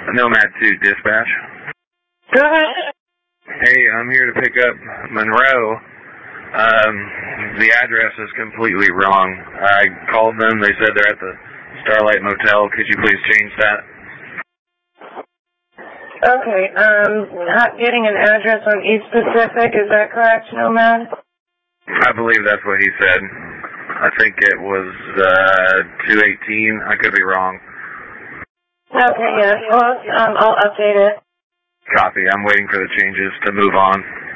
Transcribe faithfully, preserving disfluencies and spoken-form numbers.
Nomad two Dispatch. Go ahead. Hey, I'm here to pick up Monroe. Um, the address is completely wrong. I called them. They said they're at the Starlight Motel. Could you please change that? Okay, um, not getting an address on East Pacific, is that correct, Nomad? I believe that's what he said. I think it was, uh, two eighteen. I could be wrong. Okay, yes, well, um, I'll update it. Copy. I'm waiting for the changes to move on.